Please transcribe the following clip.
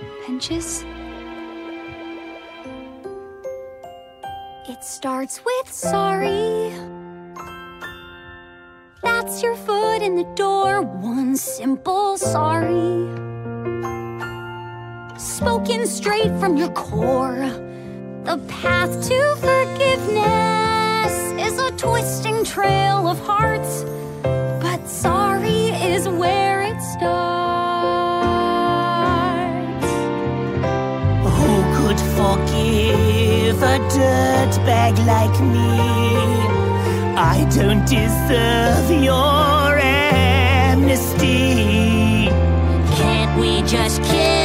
Pinches? It starts with sorry. That's your foot in the door, one simple sorry. Spoken straight from your core. The path to forgiveness is a twisting trail of hearts, but sorry is where it starts. Who could forgive a dirtbag like me? I don't deserve your amnesty. Can't we just kill